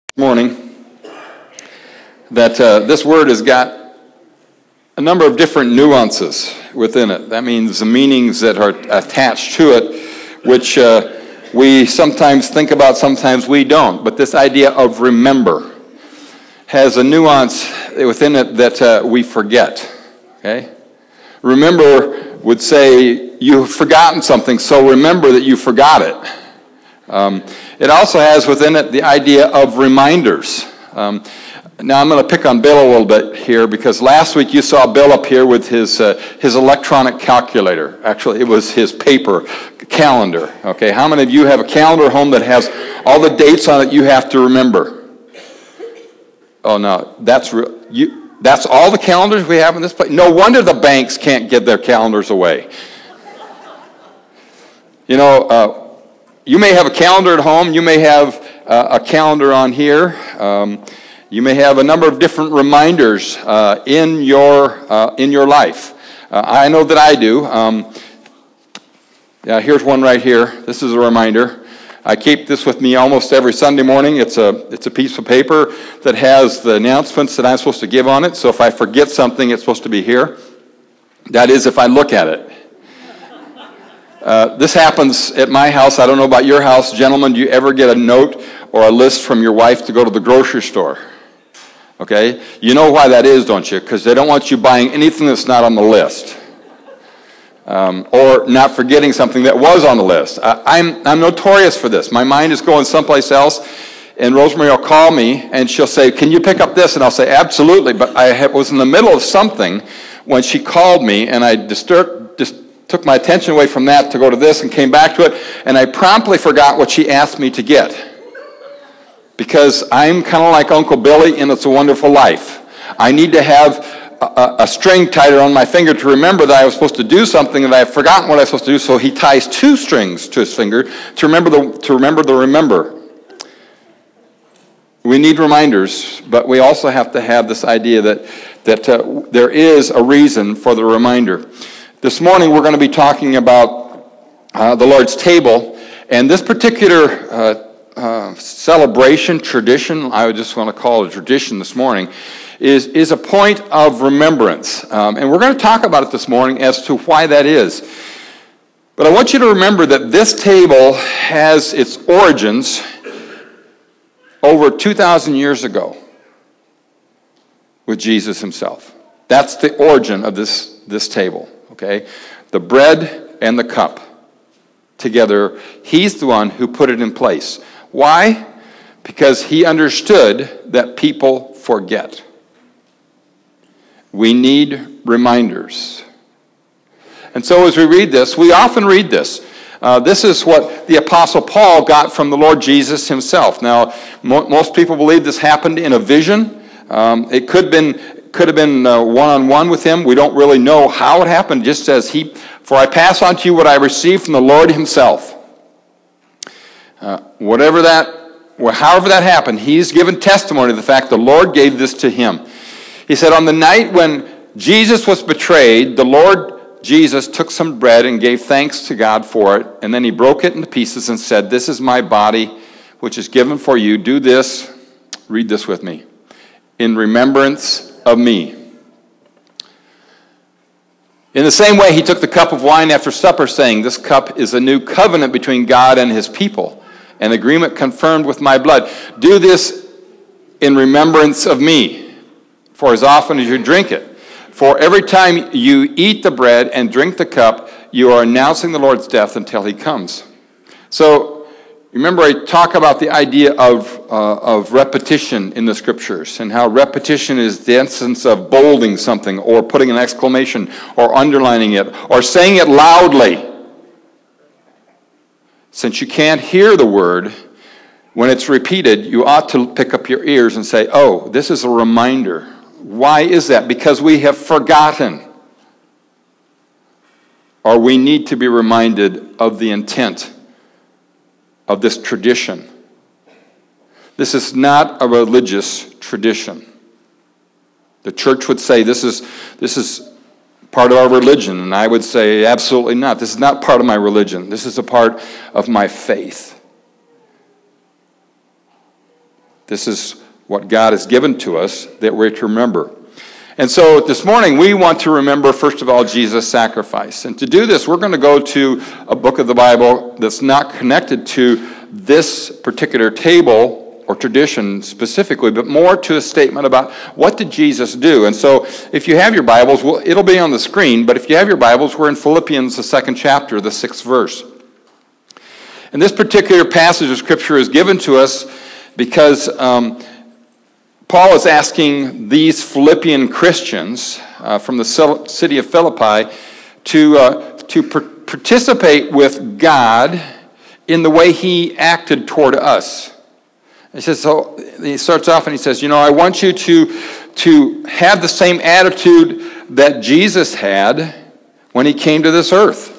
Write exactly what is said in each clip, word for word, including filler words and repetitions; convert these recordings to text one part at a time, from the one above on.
Morning that uh, this word has got a number of different nuances within it. That means the meanings that are attached to it, which uh, we sometimes think about, sometimes we don't. But this idea of remember has a nuance within it that uh, we forget. Okay? Remember would say you've forgotten something, so remember that you forgot it. Um, it also has within it the idea of reminders. Um, now I'm going to pick on Bill a little bit here because last week you saw Bill up here with his uh, his electronic calculator. Actually, it was his paper calendar. Okay, how many of you have a calendar at home that has all the dates on it you have to remember? Oh no, that's re- you. That's all the calendars we have in this place. No wonder the banks can't give their calendars away. You know. Uh, You may have a calendar at home. You may have uh, a calendar on here. Um, you may have a number of different reminders uh, in your uh, in your life. Uh, I know that I do. Um, yeah, here's one right here. This is a reminder. I keep this with me almost every Sunday morning. It's a it's a piece of paper that has the announcements that I'm supposed to give on it. So if I forget something, it's supposed to be here. That is, if I look at it. Uh, this happens at my house. I don't know about your house. Gentlemen, do you ever get a note or a list from your wife to go to the grocery store? Okay? You know why that is, don't you? Because they don't want you buying anything that's not on the list. Um, or not forgetting something that was on the list. I, I'm, I'm notorious for this. My mind is going someplace else, and Rosemary will call me, and she'll say, can you pick up this? And I'll say, absolutely. But I was in the middle of something when she called me, and I disturbed... Dist- took my attention away from that to go to this and came back to it, and I promptly forgot what she asked me to get. Because I'm kind of like Uncle Billy in It's a Wonderful Life. I need to have a, a string tied around my finger to remember that I was supposed to do something and I've forgotten what I was supposed to do, so he ties two strings to his finger to remember the to remember the remember. We need reminders, but we also have to have this idea that, that uh, there is a reason for the reminder. This morning we're going to be talking about uh, the Lord's table, and this particular uh, uh, celebration, tradition, I would just want to call it a tradition this morning, is, is a point of remembrance. Um, and we're going to talk about it this morning as to why that is. But I want you to remember that this table has its origins over two thousand years ago with Jesus himself. That's the origin of this, this table. Okay, the bread and the cup together, he's the one who put it in place. Why? Because he understood that people forget. We need reminders. And so as we read this, we often read this. Uh, this is what the Apostle Paul got from the Lord Jesus himself. Now, mo- most people believe this happened in a vision. Um, it could have been Could have been uh, one-on-one with him. We don't really know how it happened. It just says, "He, for I pass on to you what I received from the Lord himself." Uh, whatever that, well, however that happened, he's given testimony to the fact the Lord gave this to him. He said, on the night when Jesus was betrayed, the Lord Jesus took some bread and gave thanks to God for it, and then he broke it into pieces and said, "This is my body, which is given for you. Do this," read this with me, "in remembrance of me." In the same way, he took the cup of wine after supper, saying, "This cup is a new covenant between God and his people, an agreement confirmed with my blood. Do this in remembrance of me, for as often as you drink it. For every time you eat the bread and drink the cup, you are announcing the Lord's death until he comes." So, remember, I talk about the idea of uh, of repetition in the Scriptures and how repetition is the essence of bolding something or putting an exclamation or underlining it or saying it loudly. Since you can't hear the word, when it's repeated, you ought to pick up your ears and say, "Oh, this is a reminder." Why is that? Because we have forgotten. Or we need to be reminded of the intent of this tradition. This is not a religious tradition. The church would say this is this is part of our religion, and I would say absolutely not. This is not part of my religion. This is a part of my faith. This is what God has given to us that we're to remember. And so this morning we want to remember, first of all, Jesus' sacrifice. And to do this, we're going to go to a book of the Bible that's not connected to this particular table or tradition specifically, but more to a statement about what did Jesus do. And so if you have your Bibles, well, it'll be on the screen, but if you have your Bibles, we're in Philippians, the second chapter, the sixth verse. And this particular passage of Scripture is given to us because um, Paul is asking these Philippian Christians uh, from the city of Philippi to, uh, to per- participate with God in the way he acted toward us. He says, so he starts off and he says, you know, I want you to, to have the same attitude that Jesus had when he came to this earth.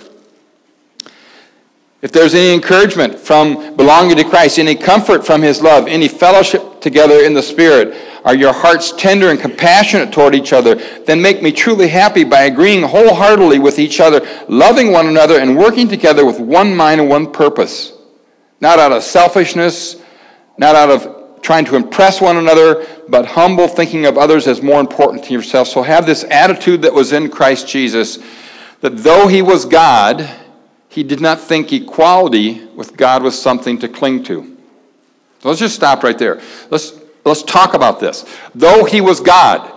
If there's any encouragement from belonging to Christ, any comfort from his love, any fellowship together in the Spirit, are your hearts tender and compassionate toward each other, then make me truly happy by agreeing wholeheartedly with each other, loving one another, and working together with one mind and one purpose. Not out of selfishness, not out of trying to impress one another, but humble, thinking of others as more important to yourself. So have this attitude that was in Christ Jesus, that though he was God, he did not think equality with God was something to cling to. So let's just stop right there. Let's, let's talk about this. Though he was God,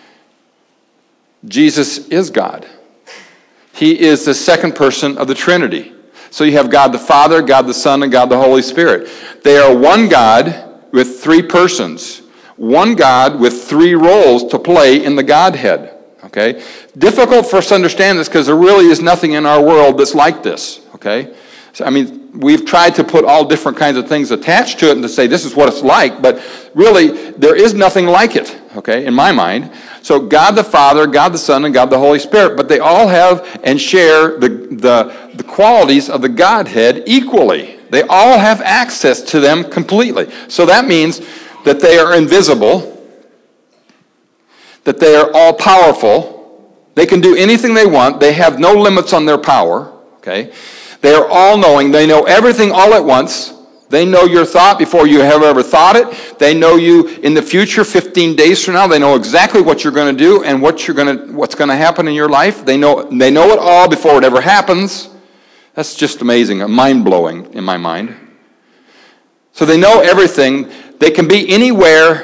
Jesus is God. He is the second person of the Trinity. So you have God the Father, God the Son, and God the Holy Spirit. They are one God with three persons. One God with three roles to play in the Godhead. Okay? Difficult for us to understand this because there really is nothing in our world that's like this. Okay? So, I mean, we've tried to put all different kinds of things attached to it and to say this is what it's like, but really there is nothing like it, okay, in my mind. So God the Father, God the Son, and God the Holy Spirit, but they all have and share the, the, the qualities of the Godhead equally. They all have access to them completely. So that means that they are invisible, that they are all-powerful. They can do anything they want. They have no limits on their power. Okay? They are all-knowing. They know everything all at once. They know your thought before you have ever thought it. They know you in the future, fifteen days from now. They know exactly what you're going to do and what you're going to, what's going to happen in your life. They know, they know it all before it ever happens. That's just amazing, mind-blowing in my mind. So they know everything. They can be anywhere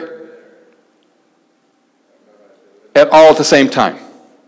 at all at the same time.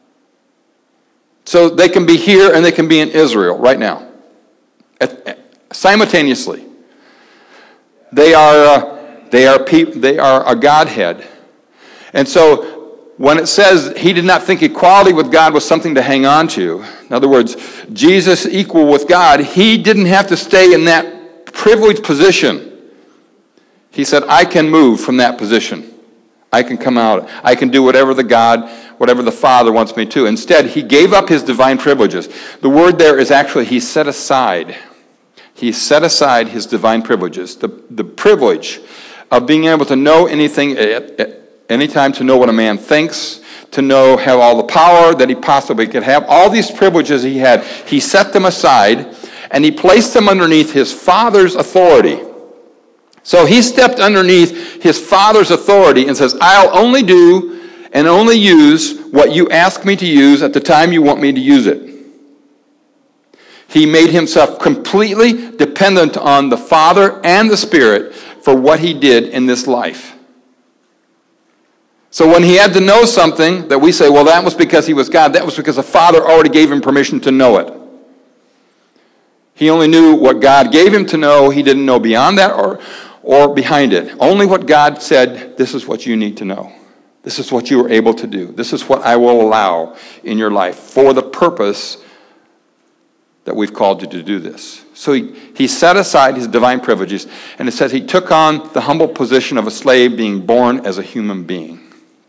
So they can be here and they can be in Israel right now, at, at, simultaneously. They are uh, they are peop, they are a Godhead, and so when it says he did not think equality with God was something to hang on to, in other words, Jesus equal with God, he didn't have to stay in that privileged position. He said, "I can move from that position. I can come out. I can do whatever the God, whatever the Father wants me to." Instead, he gave up his divine privileges. The word there is actually he set aside. He set aside his divine privileges. The, the privilege of being able to know anything at, at any time, to know what a man thinks, to know, have all the power that he possibly could have. All these privileges he had, he set them aside, and he placed them underneath his Father's authority. So he stepped underneath his Father's authority and says, I'll only do and only use what you ask me to use at the time you want me to use it. He made himself completely dependent on the Father and the Spirit for what he did in this life. So when he had to know something that we say, well, that was because he was God, that was because the Father already gave him permission to know it. He only knew what God gave him to know. He didn't know beyond that or, or behind it. Only what God said, this is what you need to know. This is what you are able to do. This is what I will allow in your life for the purpose that we've called you to do this. So he, he set aside his divine privileges, and it says he took on the humble position of a slave, being born as a human being.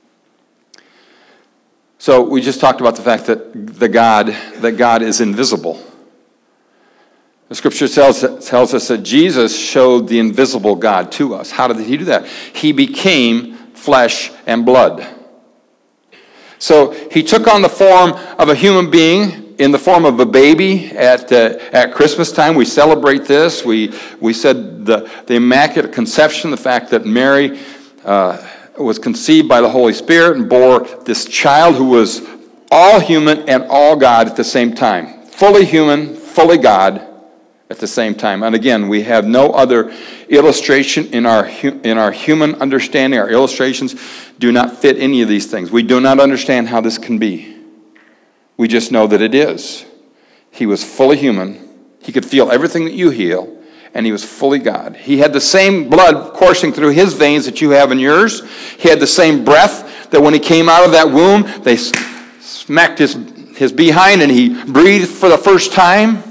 So we just talked about the fact that the God, that God is invisible. The scripture tells, tells us that Jesus showed the invisible God to us. How did he do that? He became flesh and blood. So he took on the form of a human being in the form of a baby at uh, at Christmas time. We celebrate this. We we said the the Immaculate Conception, the fact that Mary uh, was conceived by the Holy Spirit and bore this child who was all human and all God at the same time, fully human, fully God at the same time. And again, we have no other illustration in our in our human understanding. Our illustrations do not fit any of these things. We do not understand how this can be. We just know that it is. He was fully human. He could feel everything that you feel, and he was fully God. He had the same blood coursing through his veins that you have in yours. He had the same breath that when he came out of that womb, they smacked his, his behind and he breathed for the first time.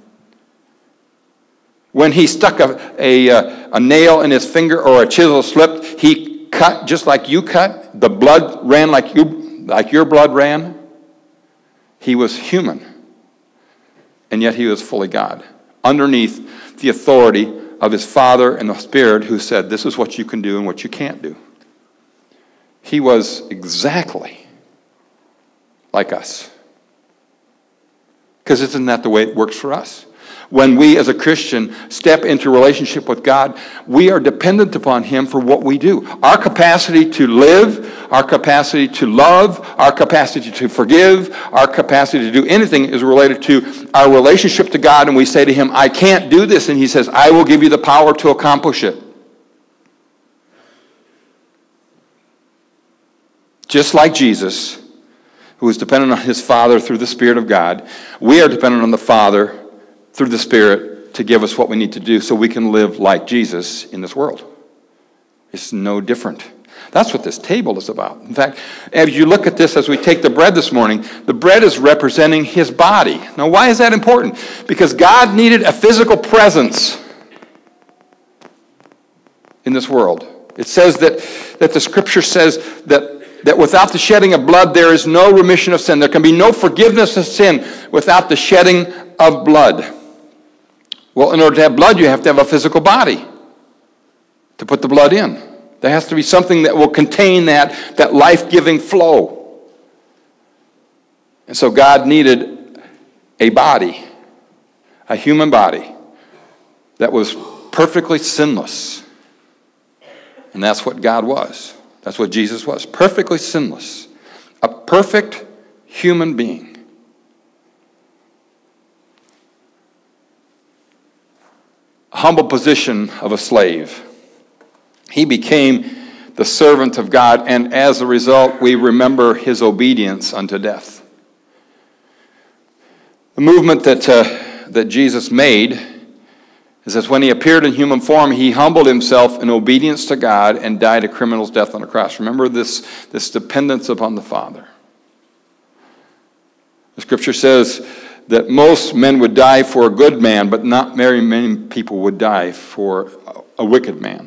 When he stuck a, a, a nail in his finger or a chisel slipped, he cut just like you cut. The blood ran like you, like your blood ran. He was human, and yet he was fully God, underneath the authority of his Father and the Spirit who said, this is what you can do and what you can't do. He was exactly like us. Because isn't that the way it works for us? When we as a Christian step into a relationship with God, we are dependent upon him for what we do. Our capacity to live, our capacity to love, our capacity to forgive, our capacity to do anything is related to our relationship to God. And we say to him, I can't do this. And he says, I will give you the power to accomplish it. Just like Jesus, who is dependent on his Father through the Spirit of God, we are dependent on the Father through the Spirit to give us what we need to do so we can live like Jesus in this world. It's no different. That's what this table is about. In fact, as you look at this as we take the bread this morning, the bread is representing his body. Now, why is that important? Because God needed a physical presence in this world. It says that, that the Scripture says that, that without the shedding of blood, there is no remission of sin. There can be no forgiveness of sin without the shedding of blood. Well, in order to have blood, you have to have a physical body to put the blood in. There has to be something that will contain that, that life-giving flow. And so God needed a body, a human body, that was perfectly sinless. And that's what God was. That's what Jesus was. Perfectly sinless. A perfect human being. Humble position of a slave. He became the servant of God, and as a result, we remember his obedience unto death. The movement that, uh, that Jesus made is that when he appeared in human form, he humbled himself in obedience to God and died a criminal's death on the cross. Remember this, this dependence upon the Father. The Scripture says that most men would die for a good man, but not very many people would die for a wicked man.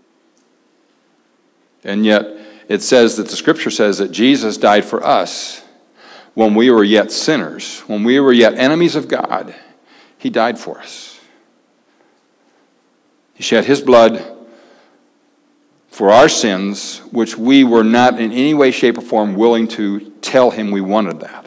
And yet, it says that the Scripture says that Jesus died for us when we were yet sinners, when we were yet enemies of God. He died for us. He shed his blood for our sins, which we were not in any way, shape, or form willing to tell him we wanted that.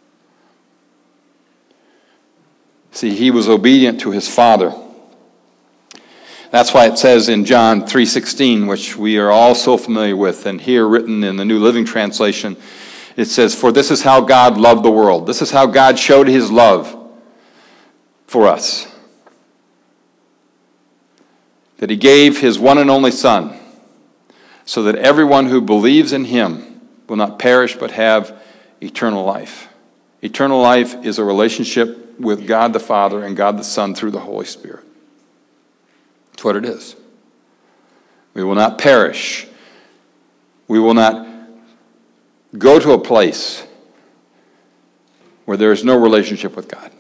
See, he was obedient to his Father. That's why it says in John three sixteen, which we are all so familiar with, and here written in the New Living Translation, it says, for this is how God loved the world. This is how God showed his love for us. That he gave his one and only Son, so that everyone who believes in him will not perish but have eternal life. Eternal life is a relationship with God the Father and God the Son through the Holy Spirit. That's what it is. We will not perish. We will not go to a place where there is no relationship with God.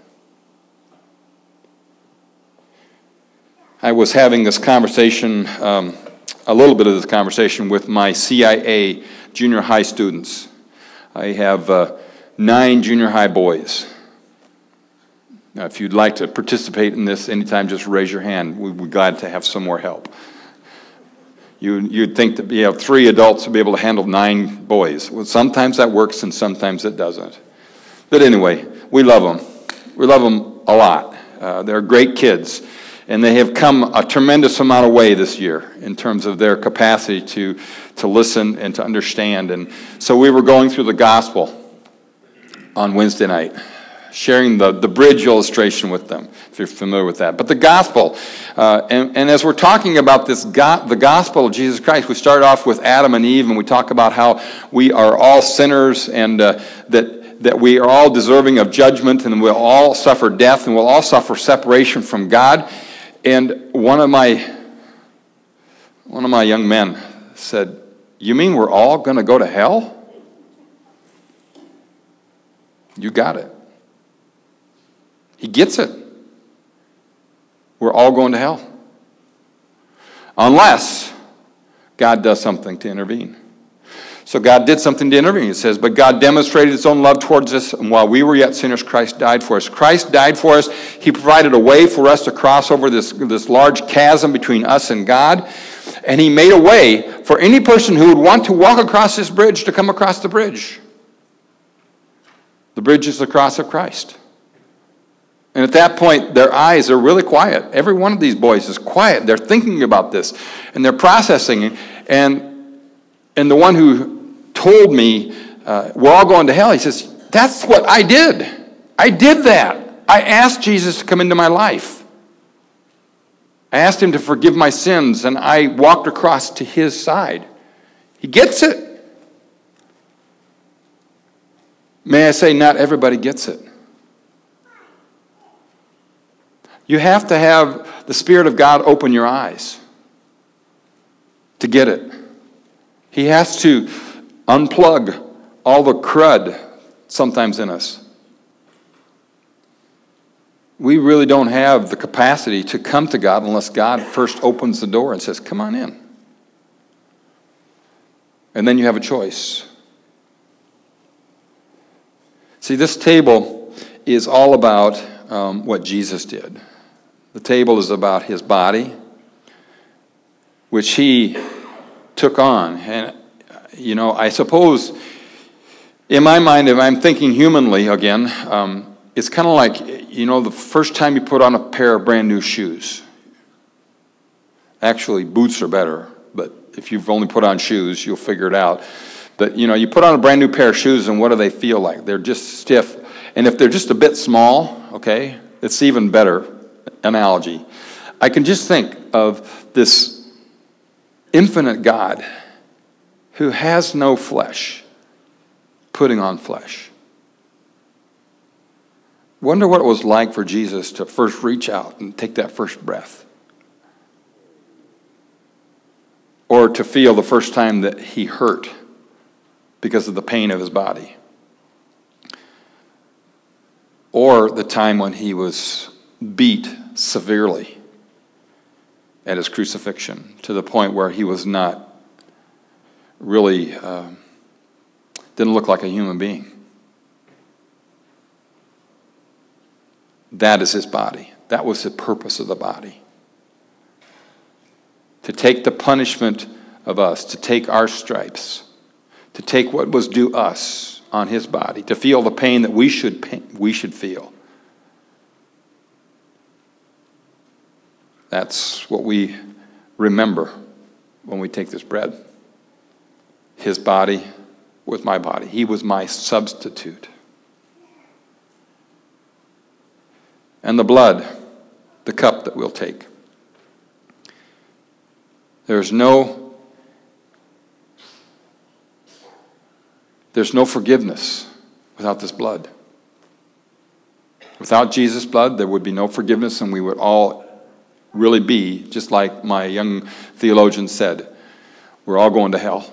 I was having this conversation, um, a little bit of this conversation with my C I A junior high students. I have uh, nine junior high boys. Now, if you'd like to participate in this anytime, just raise your hand. We'd be glad to have some more help. You, you'd think that you have three adults to be able to handle nine boys. Well, sometimes that works and sometimes it doesn't. But anyway, we love them. We love them a lot. Uh, they're great kids. And they have come a tremendous amount of way this year in terms of their capacity to, to listen and to understand. And so we were going through the gospel on Wednesday night, sharing the, the bridge illustration with them, if you're familiar with that. But the gospel, uh, and, and as we're talking about this, go- the gospel of Jesus Christ, we started off with Adam and Eve, and we talk about how we are all sinners, and uh, that, that we are all deserving of judgment, and we'll all suffer death, and we'll all suffer separation from God. And one of my, one of my young men said, "You mean we're all going to go to hell?" You got it. He gets it. We're all going to hell. Unless God does something to intervene. So God did something to intervene. It says, "But God demonstrated his own love towards us, and while we were yet sinners, Christ died for us." Christ died for us. He provided a way for us to cross over this, this large chasm between us and God. And he made a way for any person who would want to walk across this bridge to come across the bridge. The bridge is the cross of Christ. And at that point, their eyes are really quiet. Every one of these boys is quiet. They're thinking about this, and they're processing. And, and the one who told me, uh, we're all going to hell, he says, "That's what I did. I did that. I asked Jesus to come into my life. I asked him to forgive my sins, and I walked across to his side." He gets it. May I say, not everybody gets it. You have to have the Spirit of God open your eyes to get it. He has to unplug all the crud sometimes in us. We really don't have the capacity to come to God unless God first opens the door and says, "Come on in." And then you have a choice. See, this table is all about um, what Jesus did. The table is about his body, which he took on. And, you know, I suppose, in my mind, if I'm thinking humanly again, um, it's kind of like, you know, the first time you put on a pair of brand new shoes. Actually, boots are better, but if you've only put on shoes, you'll figure it out. But, you know, you put on a brand new pair of shoes, and what do they feel like? They're just stiff. And if they're just a bit small, okay, it's even better analogy. I can just think of this infinite God who has no flesh putting on flesh. Wonder what it was like for Jesus to first reach out and take that first breath. Or to feel the first time that he hurt because of the pain of his body. Or the time when he was beat severely at his crucifixion to the point where he was not really, uh, didn't look like a human being. That is his body. That was the purpose of the body. To take the punishment of us, to take our stripes, to take what was due us on his body, to feel the pain that we should pain, we should feel. That's what we remember when we take this bread. His body was my body. He was my substitute. And the blood, the cup that we'll take. There's no, there's no forgiveness without this blood. Without Jesus' blood, there would be no forgiveness, and we would all really be, just like my young theologian said, we're all going to hell.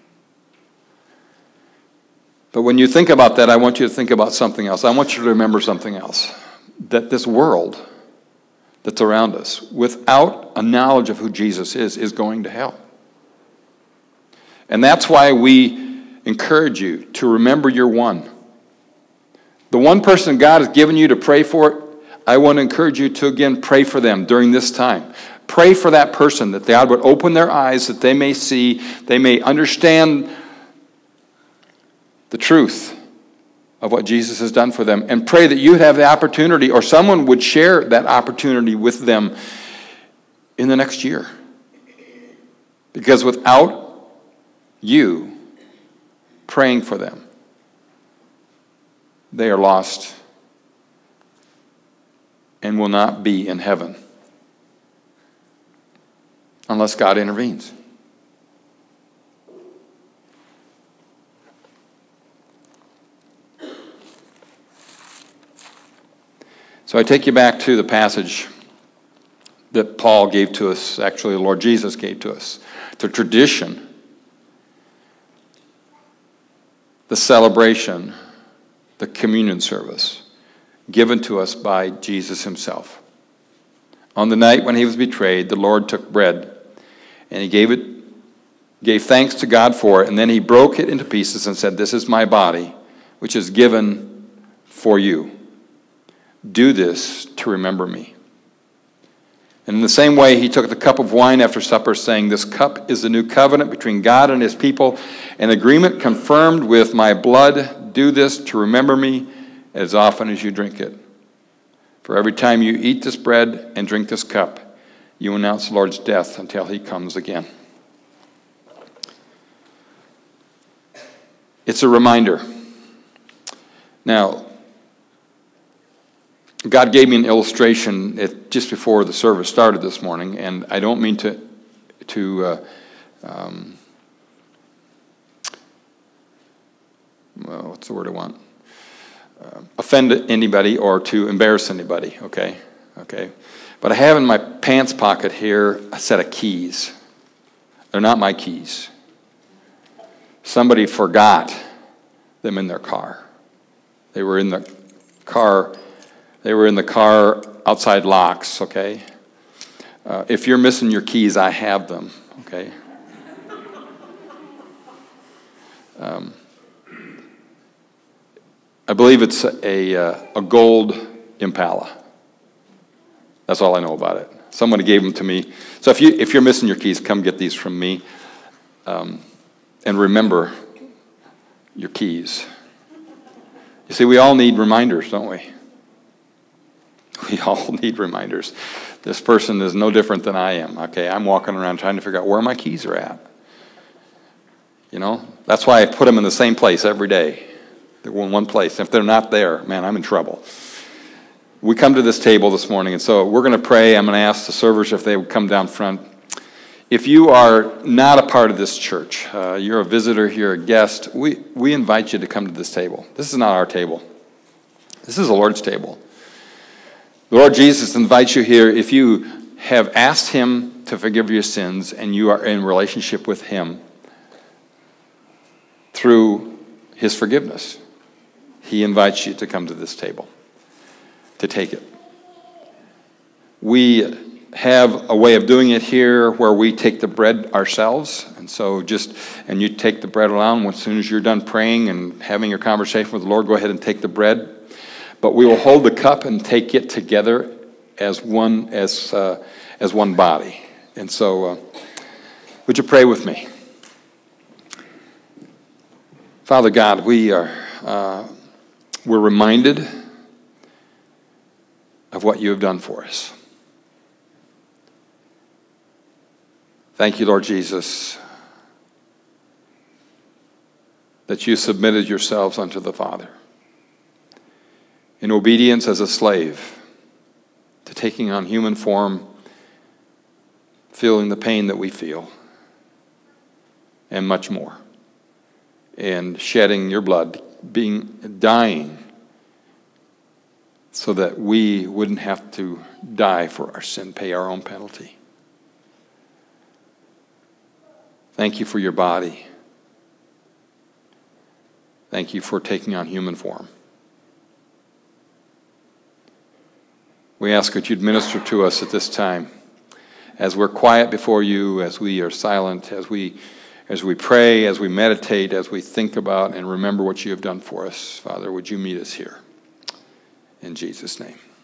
But when you think about that, I want you to think about something else. I want you to remember something else. That this world that's around us, without a knowledge of who Jesus is, is going to hell. And that's why we encourage you to remember your one. The one person God has given you to pray for, I want to encourage you to again pray for them during this time. Pray for that person, that God would open their eyes, that they may see, they may understand the truth, of what Jesus has done for them, and pray that you would have the opportunity, or someone would share that opportunity with them in the next year. Because without you praying for them, they are lost and will not be in heaven unless God intervenes. So I take you back to the passage that Paul gave to us, actually the Lord Jesus gave to us. The tradition, the celebration, the communion service given to us by Jesus himself. On the night when he was betrayed, the Lord took bread and he gave it, gave thanks to God for it, and then he broke it into pieces and said, "This is my body, which is given for you. Do this to remember me." And in the same way, he took the cup of wine after supper, saying, "This cup is the new covenant between God and his people, an agreement confirmed with my blood. Do this to remember me as often as you drink it. For every time you eat this bread and drink this cup, you announce the Lord's death until he comes again." It's a reminder. Now, God gave me an illustration at, just before the service started this morning, and I don't mean to, to uh, um, well, what's the word I want? Uh, offend anybody or to embarrass anybody, okay? Okay. But I have in my pants pocket here a set of keys. They're not my keys. Somebody forgot them in their car. They were in the car... They were in the car outside locks, okay? Uh, if you're missing your keys, I have them, okay? Um, I believe it's a, uh, a gold Impala. That's all I know about it. Somebody gave them to me. So if, you, if you're missing your keys, come get these from me. Um, and remember your keys. You see, we all need reminders, don't we? We all need reminders. This person is no different than I am. Okay, I'm walking around trying to figure out where my keys are at. You know, that's why I put them in the same place every day. They're in one place. If they're not there, man, I'm in trouble. We come to this table this morning, and so we're going to pray. I'm going to ask the servers if they would come down front. If you are not a part of this church, uh, you're a visitor, you're a guest, we, we invite you to come to this table. This is not our table. This is the Lord's table. The Lord Jesus invites you here if you have asked him to forgive your sins and you are in relationship with him through his forgiveness. He invites you to come to this table, to take it. We have a way of doing it here where we take the bread ourselves, and so just, and you take the bread along. As soon as you're done praying and having your conversation with the Lord, go ahead and take the bread. But we will hold the cup and take it together as one as uh, as one body. And so, uh, would you pray with me? Father God, we are uh, we're reminded of what you have done for us. Thank you, Lord Jesus, that you submitted yourselves unto the Father in obedience as a slave to taking on human form, feeling the pain that we feel, and much more, and shedding your blood, being dying so that we wouldn't have to die for our sin, pay our own penalty. Thank you for your body. Thank you for taking on human form. We ask that you'd minister to us at this time as we're quiet before you, as we are silent, as we as we pray, as we meditate, as we think about and remember what you have done for us. Father, would you meet us here? In Jesus' name.